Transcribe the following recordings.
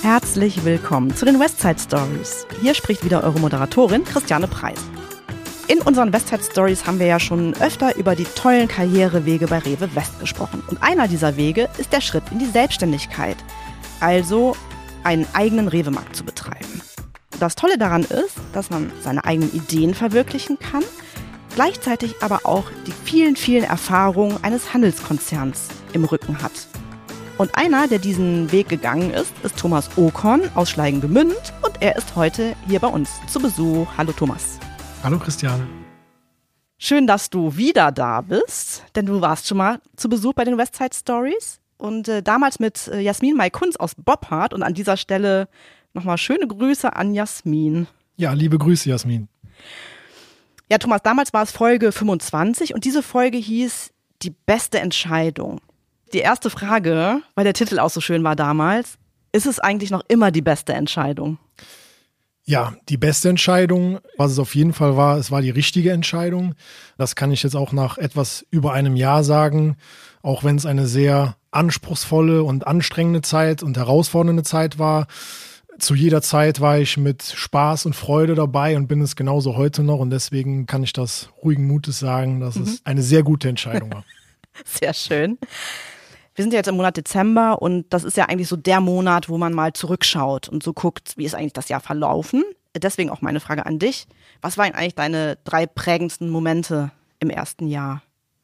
Herzlich willkommen zu den Westside Stories. Hier spricht wieder eure Moderatorin Christiane Preis. In unseren Westside Stories haben wir ja schon öfter über die tollen Karrierewege bei Rewe West gesprochen. Und einer dieser Wege ist der Schritt in die Selbstständigkeit, also einen eigenen Rewe-Markt zu betreiben. Das Tolle daran ist, dass man seine eigenen Ideen verwirklichen kann, gleichzeitig aber auch die vielen, vielen Erfahrungen eines Handelskonzerns im Rücken hat. Und einer, der diesen Weg gegangen ist Thomas Okorn aus Schleigen-Gmünd und er ist heute hier bei uns zu Besuch. Hallo Thomas. Hallo Christiane. Schön, dass du wieder da bist, denn du warst schon mal zu Besuch bei den Westside Stories und damals mit Jasmin May-Kunz aus Boppard und an dieser Stelle nochmal schöne Grüße an Jasmin. Ja, liebe Grüße Jasmin. Ja, Thomas, damals war es Folge 25 und diese Folge hieß Die beste Entscheidung. Die erste Frage, weil der Titel auch so schön war damals, ist es eigentlich noch immer die beste Entscheidung? Ja, die beste Entscheidung, was es auf jeden Fall war, es war die richtige Entscheidung. Das kann ich jetzt auch nach etwas über einem Jahr sagen, auch wenn es eine sehr anspruchsvolle und anstrengende Zeit und herausfordernde Zeit war. Zu jeder Zeit war ich mit Spaß und Freude dabei und bin es genauso heute noch und deswegen kann ich das ruhigen Mutes sagen, dass es eine sehr gute Entscheidung war. Sehr schön. Wir sind ja jetzt im Monat Dezember und das ist ja eigentlich so der Monat, wo man mal zurückschaut und so guckt, wie ist eigentlich das Jahr verlaufen. Deswegen auch meine Frage an dich. Was waren eigentlich deine 3 prägendsten Momente im ersten Jahr?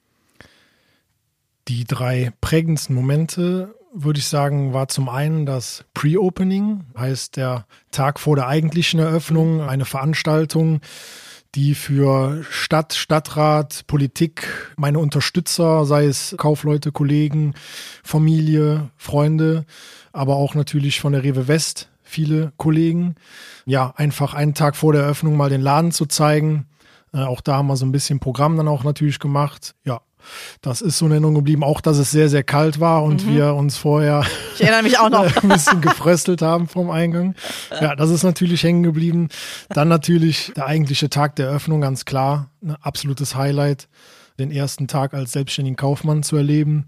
Die 3 prägendsten Momente, würde ich sagen, war zum einen das Pre-Opening, heißt der Tag vor der eigentlichen Eröffnung, eine Veranstaltung, die für Stadt, Stadtrat, Politik, meine Unterstützer, sei es Kaufleute, Kollegen, Familie, Freunde, aber auch natürlich von der Rewe West viele Kollegen. Ja, einfach einen Tag vor der Eröffnung mal den Laden zu zeigen. Auch da haben wir so ein bisschen Programm dann auch natürlich gemacht. Ja, das ist so in Erinnerung geblieben. Auch, dass es sehr, sehr kalt war und wir uns vorher ich erinnere mich auch noch. ein bisschen gefröstelt haben vom Eingang. Ja, das ist natürlich hängen geblieben. Dann natürlich der eigentliche Tag der Eröffnung, ganz klar. Ein absolutes Highlight, den ersten Tag als selbstständigen Kaufmann zu erleben.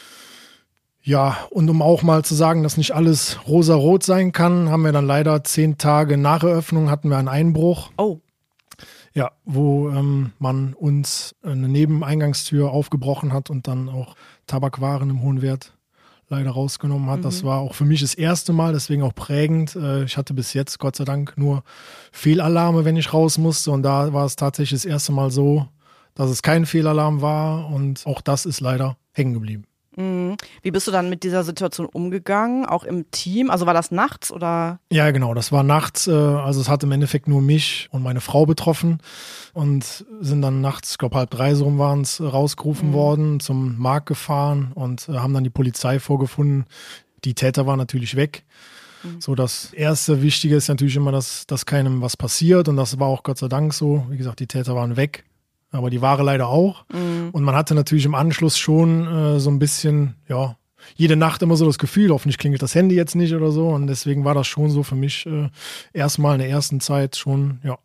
Ja, und um auch mal zu sagen, dass nicht alles rosa-rot sein kann, haben wir dann leider 10 Tage nach Eröffnung hatten wir einen Einbruch. Oh. Ja, wo man uns eine Nebeneingangstür aufgebrochen hat und dann auch Tabakwaren im hohen Wert leider rausgenommen hat. Das war auch für mich das erste Mal, deswegen auch prägend. Ich hatte bis jetzt, Gott sei Dank, nur Fehlalarme, wenn ich raus musste. Und da war es tatsächlich das erste Mal so, dass es kein Fehlalarm war. Und auch das ist leider hängen geblieben. Wie bist du dann mit dieser Situation umgegangen, auch im Team? Also war das nachts oder? Ja, genau, das war nachts. Also es hat im Endeffekt nur mich und meine Frau betroffen und sind dann nachts, ich glaube 2:30 so rum waren es, rausgerufen worden, zum Markt gefahren und haben dann die Polizei vorgefunden. Die Täter waren natürlich weg. So, das erste Wichtige ist natürlich immer, dass keinem was passiert und das war auch Gott sei Dank so. Wie gesagt, die Täter waren weg. Aber die Ware leider auch. Und man hatte natürlich im Anschluss schon so ein bisschen, ja, jede Nacht immer so das Gefühl, hoffentlich klingelt das Handy jetzt nicht oder so. Und deswegen war das schon so für mich erstmal in der ersten Zeit schon, ja,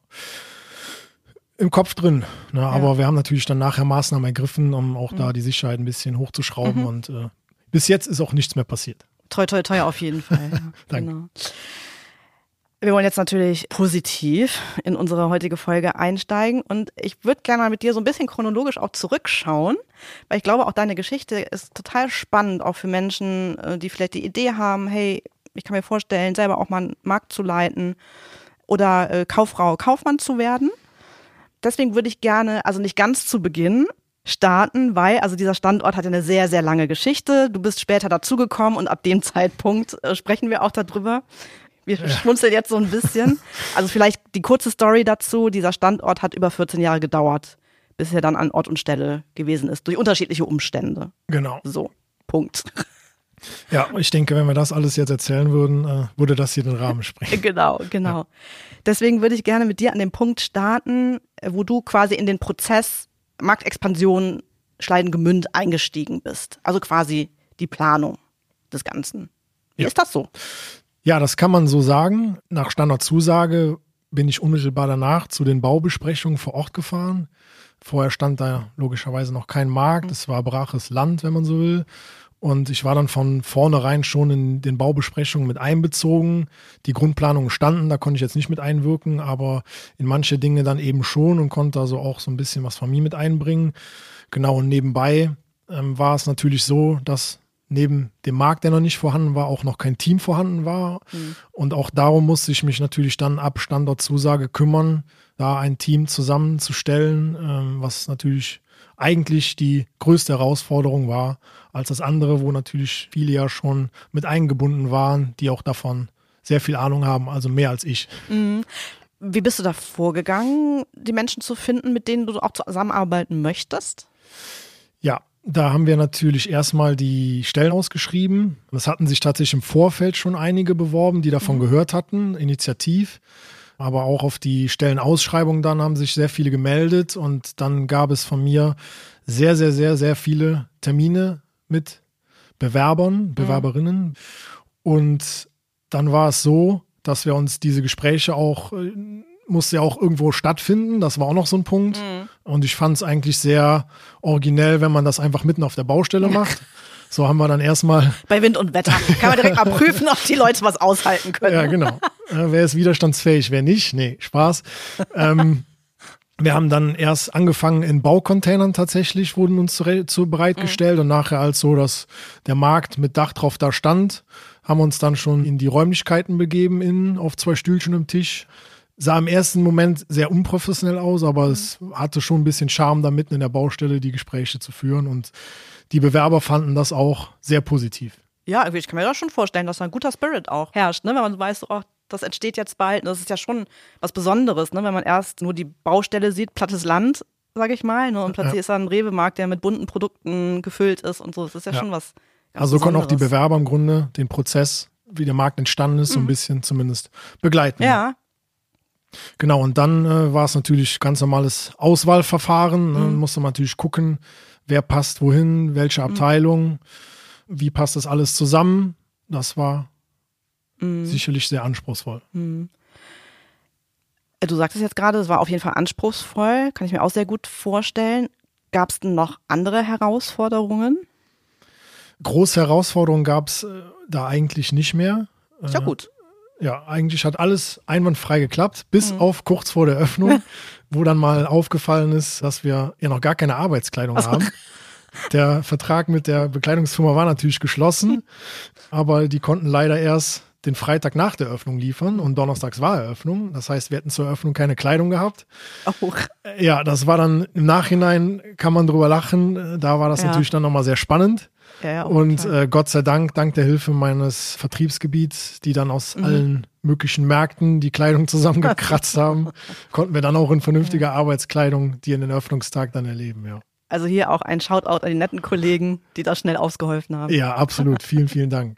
im Kopf drin. Ne? Ja. Aber wir haben natürlich dann nachher Maßnahmen ergriffen, um auch da die Sicherheit ein bisschen hochzuschrauben. Und bis jetzt ist auch nichts mehr passiert. Toi, toi, toi auf jeden Fall. Ja, Danke. Genau. Wir wollen jetzt natürlich positiv in unsere heutige Folge einsteigen und ich würde gerne mal mit dir so ein bisschen chronologisch auch zurückschauen, weil ich glaube, auch deine Geschichte ist total spannend, auch für Menschen, die vielleicht die Idee haben, hey, ich kann mir vorstellen, selber auch mal einen Markt zu leiten oder Kauffrau, Kaufmann zu werden. Deswegen würde ich gerne, also nicht ganz zu Beginn, starten, weil also dieser Standort hat eine sehr, sehr lange Geschichte. Du bist später dazugekommen und ab dem Zeitpunkt sprechen wir auch darüber. Wir schmunzeln jetzt so ein bisschen. Also vielleicht die kurze Story dazu. Dieser Standort hat über 14 Jahre gedauert, bis er dann an Ort und Stelle gewesen ist, durch unterschiedliche Umstände. Genau. So, Punkt. Ja, ich denke, wenn wir das alles jetzt erzählen würden, würde das hier den Rahmen sprengen. Genau. Ja. Deswegen würde ich gerne mit dir an dem Punkt starten, wo du quasi in den Prozess Marktexpansion Schleigen-Gmünd eingestiegen bist. Also quasi die Planung des Ganzen. Wie ist das so? Ja, das kann man so sagen. Nach Standardzusage bin ich unmittelbar danach zu den Baubesprechungen vor Ort gefahren. Vorher stand da logischerweise noch kein Markt. Es war braches Land, wenn man so will. Und ich war dann von vornherein schon in den Baubesprechungen mit einbezogen. Die Grundplanungen standen, da konnte ich jetzt nicht mit einwirken, aber in manche Dinge dann eben schon und konnte also auch so ein bisschen was von mir mit einbringen. Genau, und nebenbei war es natürlich so, dass neben dem Markt, der noch nicht vorhanden war, auch noch kein Team vorhanden war. Und auch darum musste ich mich natürlich dann ab Standortzusage kümmern, da ein Team zusammenzustellen, was natürlich eigentlich die größte Herausforderung war als das andere, wo natürlich viele ja schon mit eingebunden waren, die auch davon sehr viel Ahnung haben, also mehr als ich. Wie bist du da vorgegangen, die Menschen zu finden, mit denen du auch zusammenarbeiten möchtest? Ja, da haben wir natürlich erstmal die Stellen ausgeschrieben. Es hatten sich tatsächlich im Vorfeld schon einige beworben, die davon gehört hatten, initiativ. Aber auch auf die Stellenausschreibung dann haben sich sehr viele gemeldet und dann gab es von mir sehr, sehr, sehr, sehr viele Termine mit Bewerbern, Bewerberinnen. Und dann war es so, dass wir uns diese Gespräche auch, musste ja auch irgendwo stattfinden. Das war auch noch so ein Punkt. Und ich fand es eigentlich sehr originell, wenn man das einfach mitten auf der Baustelle macht. So haben wir dann erstmal... Bei Wind und Wetter kann man direkt mal prüfen, ob die Leute was aushalten können. Ja, genau. Wer ist widerstandsfähig, wer nicht? Nee, Spaß. Wir haben dann erst angefangen in Baucontainern tatsächlich, wurden uns zu bereitgestellt. Und nachher, als so, dass der Markt mit Dach drauf da stand, haben wir uns dann schon in die Räumlichkeiten begeben, innen auf 2 Stühlchen im Tisch. Sah im ersten Moment sehr unprofessionell aus, aber es hatte schon ein bisschen Charme, da mitten in der Baustelle die Gespräche zu führen. Und die Bewerber fanden das auch sehr positiv. Ja, ich kann mir das schon vorstellen, dass da ein guter Spirit auch herrscht, ne? Wenn man weiß, oh, das entsteht jetzt bald. Das ist ja schon was Besonderes, ne? Wenn man erst nur die Baustelle sieht, plattes Land, sage ich mal, ne? Und plötzlich ist da ein Rewe-Markt, der mit bunten Produkten gefüllt ist und so. Das ist ja schon was ganz Also konnten auch die Besonderes. Bewerber im Grunde den Prozess, wie der Markt entstanden ist, so ein bisschen zumindest begleiten. Ja. Genau, und dann war es natürlich ganz normales Auswahlverfahren. Dann musste man natürlich gucken, wer passt wohin, welche Abteilung, wie passt das alles zusammen. Das war sicherlich sehr anspruchsvoll. Du sagtest jetzt gerade, es war auf jeden Fall anspruchsvoll, kann ich mir auch sehr gut vorstellen. Gab es denn noch andere Herausforderungen? Große Herausforderungen gab es da eigentlich nicht mehr. Ist ja gut. Ja, eigentlich hat alles einwandfrei geklappt, bis auf kurz vor der Öffnung, wo dann mal aufgefallen ist, dass wir ja noch gar keine Arbeitskleidung haben. Der Vertrag mit der Bekleidungsfirma war natürlich geschlossen, aber die konnten leider erst den Freitag nach der Öffnung liefern und donnerstags war Eröffnung. Das heißt, wir hätten zur Eröffnung keine Kleidung gehabt. Oh. Ja, das war dann im Nachhinein, kann man drüber lachen, da war das natürlich dann nochmal sehr spannend. Ja, und Gott sei Dank, dank der Hilfe meines Vertriebsgebiets, die dann aus allen möglichen Märkten die Kleidung zusammengekratzt haben, konnten wir dann auch in vernünftiger Arbeitskleidung die in den Eröffnungstag dann erleben, ja. Also hier auch ein Shoutout an die netten Kollegen, die da schnell ausgeholfen haben. Ja, absolut. Vielen, vielen Dank.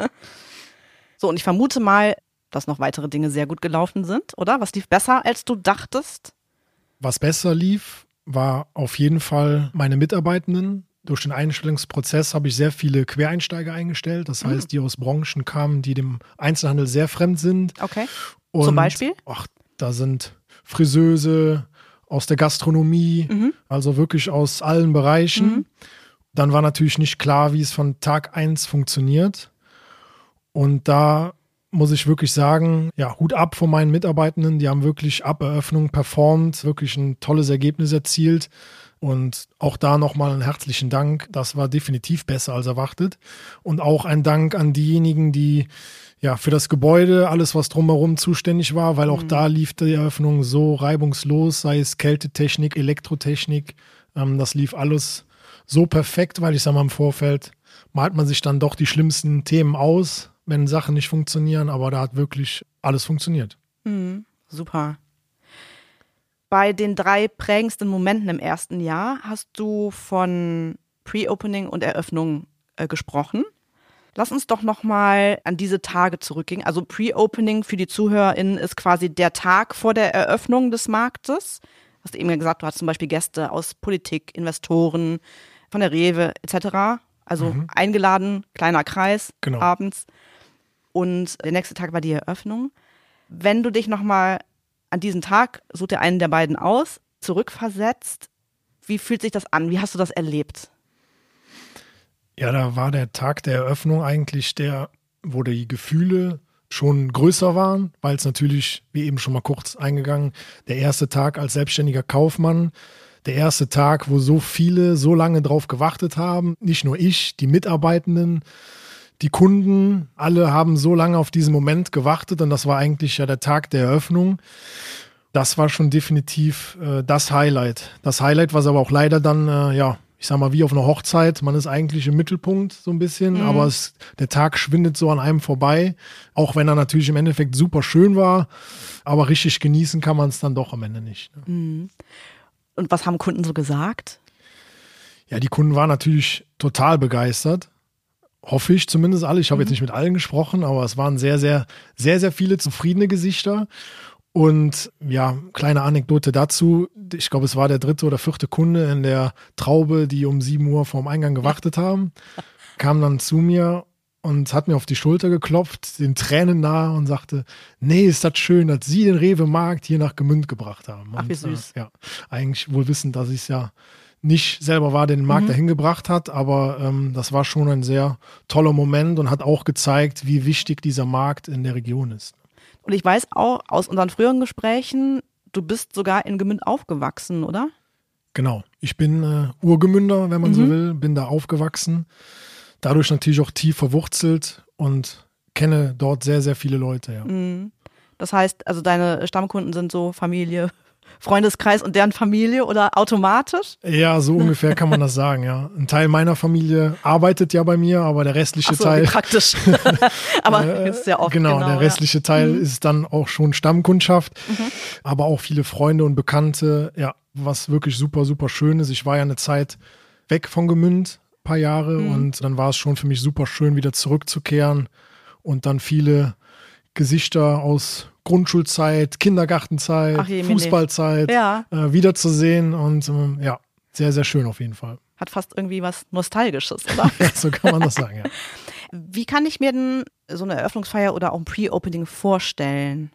So, und ich vermute mal, dass noch weitere Dinge sehr gut gelaufen sind, oder? Was lief besser, als du dachtest? Was besser lief, war auf jeden Fall meine Mitarbeitenden. Durch den Einstellungsprozess habe ich sehr viele Quereinsteiger eingestellt. Das heißt, die aus Branchen kamen, die dem Einzelhandel sehr fremd sind. Okay. Und, Zum Beispiel? Ach, da sind Friseuse aus der Gastronomie, also wirklich aus allen Bereichen. Dann war natürlich nicht klar, wie es von Tag 1 funktioniert. Und da muss ich wirklich sagen, ja, Hut ab von meinen Mitarbeitenden. Die haben wirklich ab Eröffnung performt, wirklich ein tolles Ergebnis erzielt. Und auch da nochmal einen herzlichen Dank. Das war definitiv besser als erwartet. Und auch ein Dank an diejenigen, die ja für das Gebäude, alles was drumherum zuständig war, weil auch da lief die Eröffnung so reibungslos, sei es Kältetechnik, Elektrotechnik. Das lief alles so perfekt, weil ich sage mal im Vorfeld malt man sich dann doch die schlimmsten Themen aus, wenn Sachen nicht funktionieren, aber da hat wirklich alles funktioniert. Super. Bei den 3 prägendsten Momenten im ersten Jahr hast du von Pre-Opening und Eröffnung gesprochen. Lass uns doch nochmal an diese Tage zurückgehen. Also Pre-Opening für die ZuhörerInnen ist quasi der Tag vor der Eröffnung des Marktes. Hast du eben gesagt, du hast zum Beispiel Gäste aus Politik, Investoren, von der Rewe etc. Also eingeladen, kleiner Kreis, abends. Und der nächste Tag war die Eröffnung. Wenn du dich nochmal an diesen Tag, such dir einen der beiden aus, zurückversetzt, wie fühlt sich das an? Wie hast du das erlebt? Ja, da war der Tag der Eröffnung eigentlich der, wo die Gefühle schon größer waren, weil es natürlich, wie eben schon mal kurz eingegangen, der erste Tag als selbstständiger Kaufmann, der erste Tag, wo so viele so lange drauf gewartet haben, nicht nur ich, die Mitarbeitenden, die Kunden, alle haben so lange auf diesen Moment gewartet und das war eigentlich ja der Tag der Eröffnung. Das war schon definitiv das Highlight. Das Highlight, was aber auch leider dann, ich sag mal, wie auf einer Hochzeit, man ist eigentlich im Mittelpunkt so ein bisschen, aber der Tag schwindet so an einem vorbei, auch wenn er natürlich im Endeffekt super schön war, aber richtig genießen kann man es dann doch am Ende nicht. Ne? Mhm. Und was haben Kunden so gesagt? Ja, die Kunden waren natürlich total begeistert. Hoffe ich zumindest alle. Ich habe jetzt nicht mit allen gesprochen, aber es waren sehr, sehr, sehr, sehr viele zufriedene Gesichter. Und ja, kleine Anekdote dazu. Ich glaube, es war der 3. oder 4. Kunde in der Traube, die um 7 Uhr vorm Eingang gewartet haben, kam dann zu mir und hat mir auf die Schulter geklopft, den Tränen nahe und sagte, nee, ist das schön, dass Sie den Rewe-Markt hier nach Gemünd gebracht haben. Ach, wie süß. Ja, eigentlich wohl wissend, dass ich es ja nicht selber war, der den Markt dahin gebracht hat, aber das war schon ein sehr toller Moment und hat auch gezeigt, wie wichtig dieser Markt in der Region ist. Und ich weiß auch aus unseren früheren Gesprächen, du bist sogar in Gemünd aufgewachsen, oder? Genau. Ich bin Urgemünder, wenn man so will, bin da aufgewachsen. Dadurch natürlich auch tief verwurzelt und kenne dort sehr, sehr viele Leute. Ja. Das heißt, also deine Stammkunden sind so Familie, Freundeskreis und deren Familie oder automatisch? Ja, so ungefähr kann man das sagen, ja. Ein Teil meiner Familie arbeitet ja bei mir, aber der restliche Teil. Wie praktisch. Aber ist ja oft. Genau, der restliche Teil ist dann auch schon Stammkundschaft, aber auch viele Freunde und Bekannte, ja, was wirklich super, super schön ist. Ich war ja eine Zeit weg von Gemünd, ein paar Jahre, und dann war es schon für mich super schön, wieder zurückzukehren und dann viele Gesichter aus Grundschulzeit, Kindergartenzeit, Fußballzeit wiederzusehen und sehr, sehr schön auf jeden Fall. Hat fast irgendwie was Nostalgisches, oder? Ja, so kann man das sagen, ja. Wie kann ich mir denn so eine Eröffnungsfeier oder auch ein Pre-Opening vorstellen?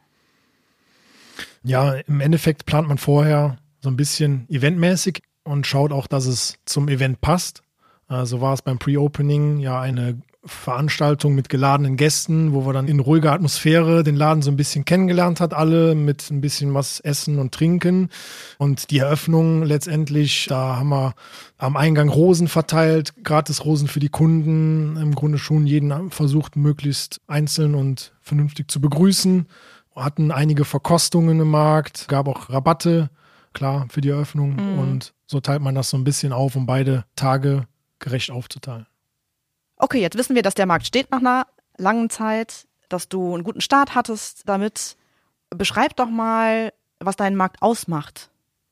Ja, im Endeffekt plant man vorher so ein bisschen eventmäßig und schaut auch, dass es zum Event passt. So war es beim Pre-Opening ja eine Veranstaltung mit geladenen Gästen, wo wir dann in ruhiger Atmosphäre den Laden so ein bisschen kennengelernt hat, alle mit ein bisschen was essen und trinken. Und die Eröffnung letztendlich, da haben wir am Eingang Rosen verteilt, gratis Rosen für die Kunden, im Grunde schon jeden versucht, möglichst einzeln und vernünftig zu begrüßen. Wir hatten einige Verkostungen im Markt, gab auch Rabatte, klar, für die Eröffnung. Und so teilt man das so ein bisschen auf, um beide Tage gerecht aufzuteilen. Okay, jetzt wissen wir, dass der Markt steht nach einer langen Zeit, dass du einen guten Start hattest damit. Beschreib doch mal, was deinen Markt ausmacht.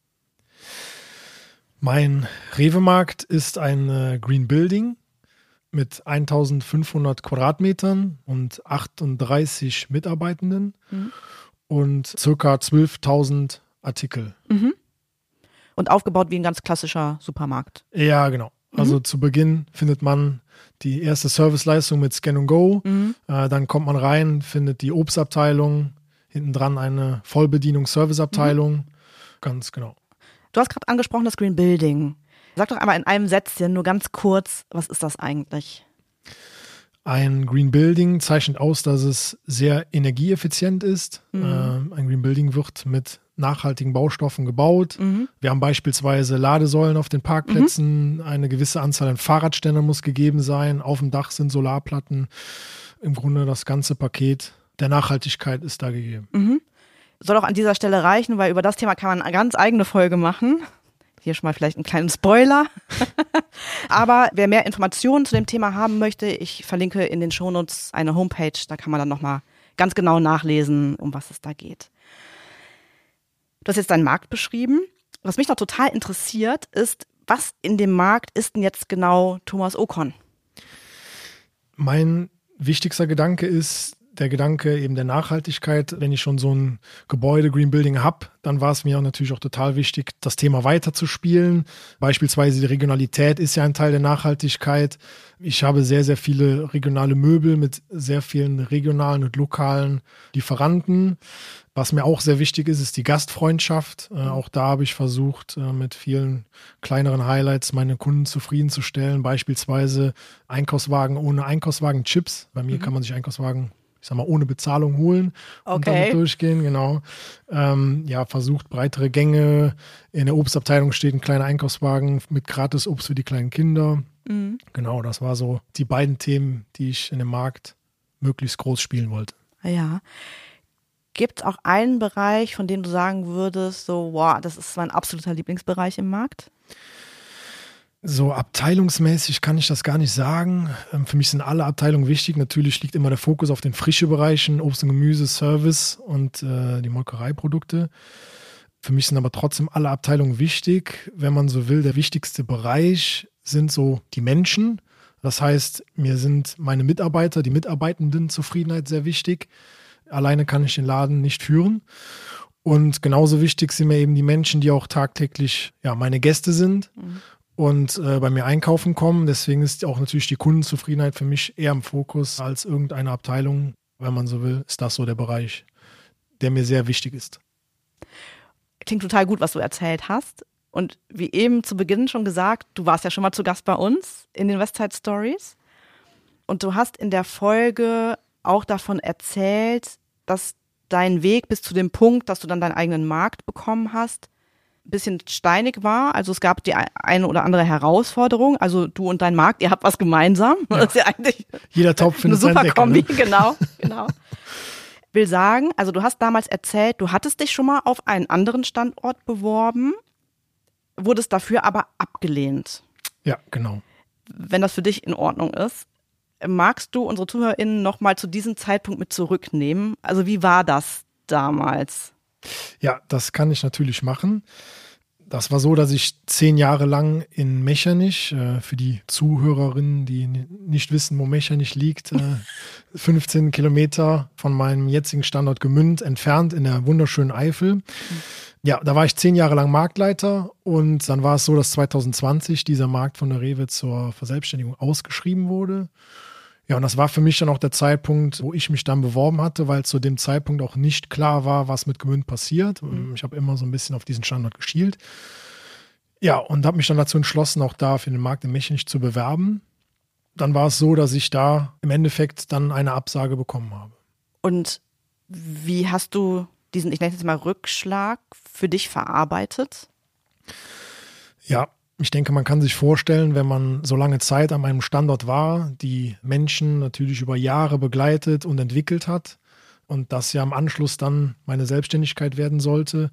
Mein Rewe-Markt ist ein Green Building mit 1500 Quadratmetern und 38 Mitarbeitenden und circa 12.000 Artikel. Und aufgebaut wie ein ganz klassischer Supermarkt. Ja, genau. Also zu Beginn findet man die erste Serviceleistung mit Scan & Go. Dann kommt man rein, findet die Obstabteilung, hinten dran eine Vollbedienungs-Serviceabteilung. Ganz genau. Du hast gerade angesprochen, das Green Building. Sag doch einmal in einem Sätzchen, nur ganz kurz, was ist das eigentlich? Ein Green Building zeichnet aus, dass es sehr energieeffizient ist. Ein Green Building wird mit nachhaltigen Baustoffen gebaut. Wir haben beispielsweise Ladesäulen auf den Parkplätzen, eine gewisse Anzahl an Fahrradständern muss gegeben sein, auf dem Dach sind Solarplatten. Im Grunde das ganze Paket der Nachhaltigkeit ist da gegeben. Soll auch an dieser Stelle reichen, weil über das Thema kann man eine ganz eigene Folge machen. Hier schon mal vielleicht einen kleinen Spoiler. Aber wer mehr Informationen zu dem Thema haben möchte, ich verlinke in den Shownotes eine Homepage, da kann man dann nochmal ganz genau nachlesen, um was es da geht. Du hast jetzt deinen Markt beschrieben. Was mich noch total interessiert, ist, was in dem Markt ist denn jetzt genau Thomas Ocon? Mein wichtigster Gedanke ist der Gedanke eben der Nachhaltigkeit. Wenn ich schon so ein Gebäude, Green Building habe, dann war es mir natürlich auch total wichtig, das Thema weiterzuspielen. Beispielsweise die Regionalität ist ja ein Teil der Nachhaltigkeit. Ich habe sehr, sehr viele regionale Möbel mit sehr vielen regionalen und lokalen Lieferanten. Was mir auch sehr wichtig ist, ist die Gastfreundschaft. Auch da habe ich versucht, mit vielen kleineren Highlights meine Kunden zufriedenzustellen. Beispielsweise Einkaufswagen ohne Einkaufswagen-Chips. Bei mir kann man sich Einkaufswagen, ich sag mal, ohne Bezahlung holen und damit durchgehen, genau. Versucht breitere Gänge. In der Obstabteilung steht ein kleiner Einkaufswagen mit gratis Obst für die kleinen Kinder. Genau, das war so die beiden Themen, die ich in dem Markt möglichst groß spielen wollte. Ja. Gibt es auch einen Bereich, von dem du sagen würdest, so, wow, das ist mein absoluter Lieblingsbereich im Markt? So abteilungsmäßig kann ich das gar nicht sagen. Für mich sind alle Abteilungen wichtig. Natürlich liegt immer der Fokus auf den frischen Bereichen, Obst und Gemüse, Service und die Molkereiprodukte. Für mich sind aber trotzdem alle Abteilungen wichtig. Wenn man so will, der wichtigste Bereich sind so die Menschen. Das heißt, mir sind meine Mitarbeiter, die Mitarbeitendenzufriedenheit sehr wichtig. Alleine kann ich den Laden nicht führen. Und genauso wichtig sind mir eben die Menschen, die auch tagtäglich meine Gäste sind und bei mir einkaufen kommen. Deswegen ist auch natürlich die Kundenzufriedenheit für mich eher im Fokus als irgendeine Abteilung. Wenn man so will, ist das so der Bereich, der mir sehr wichtig ist. Klingt total gut, was du erzählt hast. Und wie eben zu Beginn schon gesagt, du warst ja schon mal zu Gast bei uns in den Westside Stories. Und du hast in der Folge auch davon erzählt, dass dein Weg bis zu dem Punkt, dass du dann deinen eigenen Markt bekommen hast, ein bisschen steinig war. Also es gab die eine oder andere Herausforderung. Also du und dein Markt, ihr habt was gemeinsam. Ja. Das ist ja eigentlich jeder Topf findet eine super Decke, Kombi, ne? Genau. Will sagen, also du hast damals erzählt, du hattest dich schon mal auf einen anderen Standort beworben, wurdest dafür aber abgelehnt. Ja, genau. Wenn das für dich in Ordnung ist, magst du unsere ZuhörerInnen noch mal zu diesem Zeitpunkt mit zurücknehmen? Also wie war das damals? Ja, das kann ich natürlich machen. Das war so, dass ich 10 Jahre lang in Mechernich, für die Zuhörerinnen, die nicht wissen, wo Mechernich liegt, 15 Kilometer von meinem jetzigen Standort Gmünd entfernt in der wunderschönen Eifel. Ja, da war ich 10 Jahre lang Marktleiter und dann war es so, dass 2020 dieser Markt von der Rewe zur Verselbstständigung ausgeschrieben wurde. Ja, und das war für mich dann auch der Zeitpunkt, wo ich mich dann beworben hatte, weil zu dem Zeitpunkt auch nicht klar war, was mit Gmünd passiert. Ich habe immer so ein bisschen auf diesen Standort geschielt. Ja, und habe mich dann dazu entschlossen, auch da für den Markt in Mechernich zu bewerben. Dann war es so, dass ich da im Endeffekt dann eine Absage bekommen habe. Und wie hast du diesen, ich nenne es jetzt mal Rückschlag, für dich verarbeitet? Ja, ich denke, man kann sich vorstellen, wenn man so lange Zeit an einem Standort war, die Menschen natürlich über Jahre begleitet und entwickelt hat und das ja im Anschluss dann meine Selbstständigkeit werden sollte,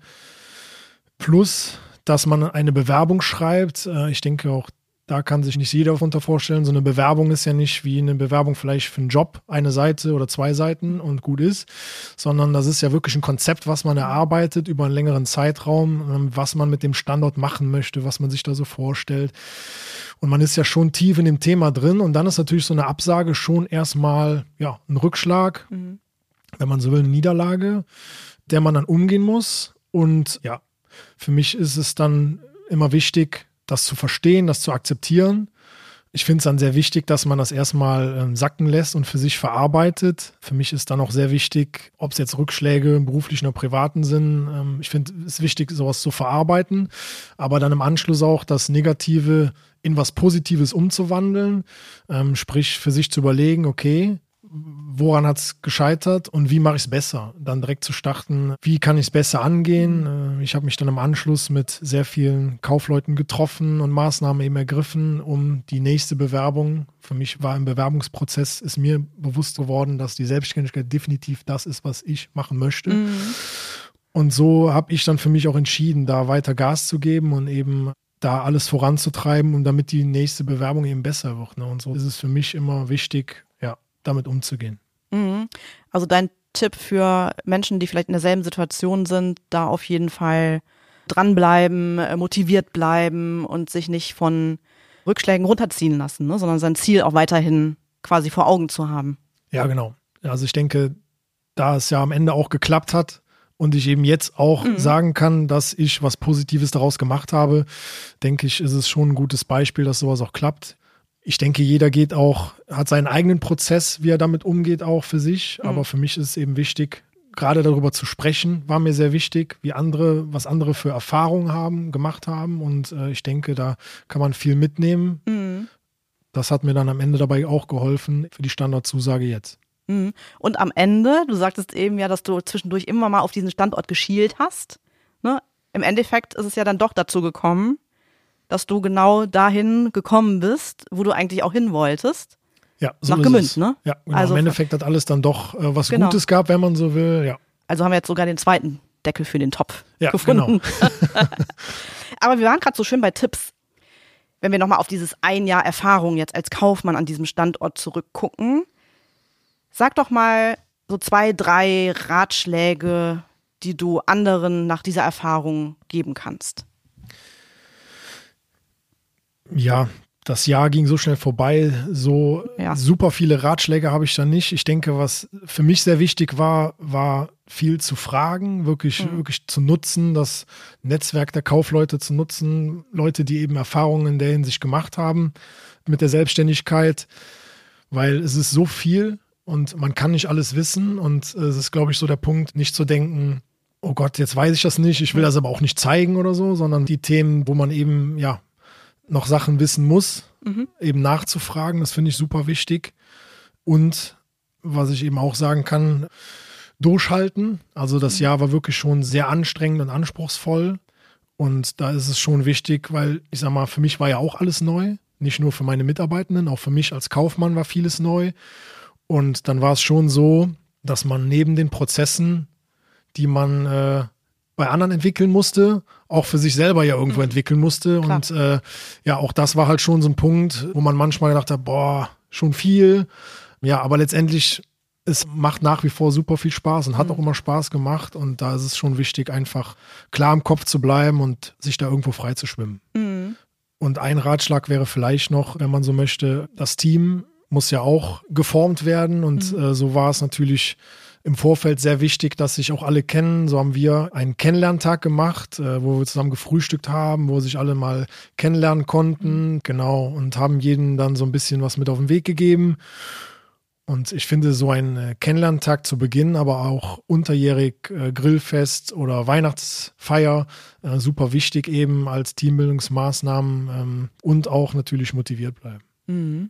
plus, dass man eine Bewerbung schreibt. Ich denke, auch da kann sich nicht jeder darunter vorstellen. So eine Bewerbung ist ja nicht wie eine Bewerbung vielleicht für einen Job, eine Seite oder 2 Seiten und gut ist, sondern das ist ja wirklich ein Konzept, was man erarbeitet über einen längeren Zeitraum, was man mit dem Standort machen möchte, was man sich da so vorstellt. Und man ist ja schon tief in dem Thema drin und dann ist natürlich so eine Absage schon erstmal ein Rückschlag, wenn man so will, eine Niederlage, der man dann umgehen muss. Und ja, für mich ist es dann immer wichtig, das zu verstehen, das zu akzeptieren. Ich finde es dann sehr wichtig, dass man das erstmal sacken lässt und für sich verarbeitet. Für mich ist dann auch sehr wichtig, ob es jetzt Rückschläge im beruflichen oder privaten sind. Ich finde es wichtig, sowas zu verarbeiten, aber dann im Anschluss auch das Negative in was Positives umzuwandeln. Sprich, für sich zu überlegen, okay, woran hat es gescheitert und wie mache ich es besser? Dann direkt zu starten, wie kann ich es besser angehen? Ich habe mich dann im Anschluss mit sehr vielen Kaufleuten getroffen und Maßnahmen eben ergriffen, um die nächste Bewerbung. Für mich war im Bewerbungsprozess, ist mir bewusst geworden, dass die Selbstständigkeit definitiv das ist, was ich machen möchte. Und so habe ich dann für mich auch entschieden, da weiter Gas zu geben und eben da alles voranzutreiben und damit die nächste Bewerbung eben besser wird. Und so ist es für mich immer wichtig, damit umzugehen. Also dein Tipp für Menschen, die vielleicht in derselben Situation sind, da auf jeden Fall dranbleiben, motiviert bleiben und sich nicht von Rückschlägen runterziehen lassen, ne, sondern sein Ziel auch weiterhin quasi vor Augen zu haben. Ja, genau. Also ich denke, da es ja am Ende auch geklappt hat und ich eben jetzt auch sagen kann, dass ich was Positives daraus gemacht habe, denke ich, ist es schon ein gutes Beispiel, dass sowas auch klappt. Ich denke, jeder hat seinen eigenen Prozess, wie er damit umgeht, auch für sich. Aber für mich ist es eben wichtig, gerade darüber zu sprechen, war mir sehr wichtig, was andere für Erfahrungen gemacht haben. Und ich denke, da kann man viel mitnehmen. Mhm. Das hat mir dann am Ende dabei auch geholfen für die Standortzusage jetzt. Mhm. Und am Ende, du sagtest eben ja, dass du zwischendurch immer mal auf diesen Standort geschielt hast. Ne? Im Endeffekt ist es ja dann doch dazu gekommen, dass du genau dahin gekommen bist, wo du eigentlich auch hin wolltest. Ja, so nach Gmünd, ne? Ja, genau. Also im Endeffekt hat alles dann doch was Gutes gehabt, wenn man so will. Ja. Also haben wir jetzt sogar den zweiten Deckel für den Topf gefunden. Genau. Aber wir waren gerade so schön bei Tipps. Wenn wir nochmal auf dieses ein Jahr Erfahrung jetzt als Kaufmann an diesem Standort zurückgucken, sag doch mal so 2, 3 Ratschläge, die du anderen nach dieser Erfahrung geben kannst. Ja, das Jahr ging so schnell vorbei, super viele Ratschläge habe ich da nicht. Ich denke, was für mich sehr wichtig war viel zu fragen, wirklich zu nutzen, das Netzwerk der Kaufleute zu nutzen, Leute, die eben Erfahrungen in der Hinsicht gemacht haben mit der Selbstständigkeit, weil es ist so viel und man kann nicht alles wissen und es ist, glaube ich, so der Punkt, nicht zu denken, oh Gott, jetzt weiß ich das nicht, ich will das aber auch nicht zeigen oder so, sondern die Themen, wo man eben, noch Sachen wissen muss, eben nachzufragen, das finde ich super wichtig. Und was ich eben auch sagen kann, durchhalten. Also das Jahr war wirklich schon sehr anstrengend und anspruchsvoll. Und da ist es schon wichtig, weil ich sag mal, für mich war ja auch alles neu. Nicht nur für meine Mitarbeitenden, auch für mich als Kaufmann war vieles neu. Und dann war es schon so, dass man neben den Prozessen, die man bei anderen entwickeln musste, auch für sich selber ja irgendwo entwickeln musste. Klar. Und auch das war halt schon so ein Punkt, wo man manchmal gedacht hat, boah, schon viel. Ja, aber letztendlich, es macht nach wie vor super viel Spaß und hat auch immer Spaß gemacht. Und da ist es schon wichtig, einfach klar im Kopf zu bleiben und sich da irgendwo frei zu schwimmen. Mhm. Und ein Ratschlag wäre vielleicht noch, wenn man so möchte, das Team muss ja auch geformt werden. Und so war es natürlich im Vorfeld sehr wichtig, dass sich auch alle kennen. So haben wir einen Kennenlerntag gemacht, wo wir zusammen gefrühstückt haben, wo sich alle mal kennenlernen konnten. Genau, und haben jedem dann so ein bisschen was mit auf den Weg gegeben. Und ich finde so ein Kennenlerntag zu Beginn, aber auch unterjährig Grillfest oder Weihnachtsfeier super wichtig eben als Teambildungsmaßnahmen und auch natürlich motiviert bleiben. Mhm.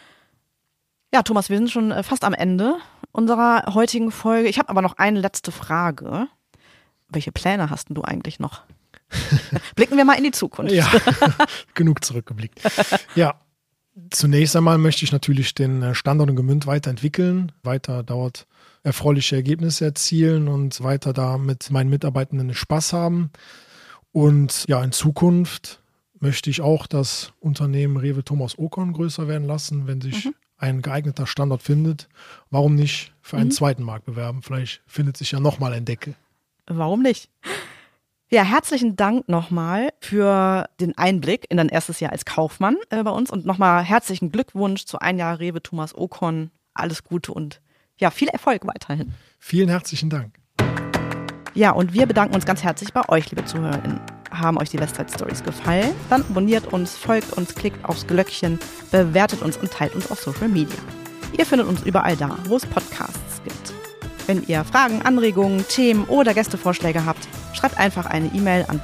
Ja, Thomas, wir sind schon fast am Ende unserer heutigen Folge. Ich habe aber noch eine letzte Frage. Welche Pläne hast du eigentlich noch? Blicken wir mal in die Zukunft. Ja, genug zurückgeblickt. Ja, zunächst einmal möchte ich natürlich den Standort in Gmünd weiterentwickeln, weiter dort erfreuliche Ergebnisse erzielen und weiter da mit meinen Mitarbeitenden Spaß haben. Und ja, in Zukunft möchte ich auch das Unternehmen Rewe Thomas Okon größer werden lassen, wenn sich ein geeigneter Standort findet. Warum nicht für einen zweiten Markt bewerben? Vielleicht findet sich ja nochmal ein Deckel. Warum nicht? Ja, herzlichen Dank nochmal für den Einblick in dein erstes Jahr als Kaufmann bei uns und nochmal herzlichen Glückwunsch zu 1 Jahr Rewe Thomas Okon. Alles Gute und ja, viel Erfolg weiterhin. Vielen herzlichen Dank. Ja, und wir bedanken uns ganz herzlich bei euch, liebe ZuhörerInnen. Haben euch die Westside Stories gefallen? Dann abonniert uns, folgt uns, klickt aufs Glöckchen, bewertet uns und teilt uns auf Social Media. Ihr findet uns überall da, wo es Podcasts gibt. Wenn ihr Fragen, Anregungen, Themen oder Gästevorschläge habt, schreibt einfach eine E-Mail an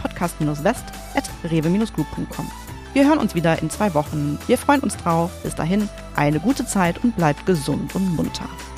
podcast-west@rewe-group.com. Wir hören uns wieder in 2 Wochen. Wir freuen uns drauf. Bis dahin, eine gute Zeit und bleibt gesund und munter.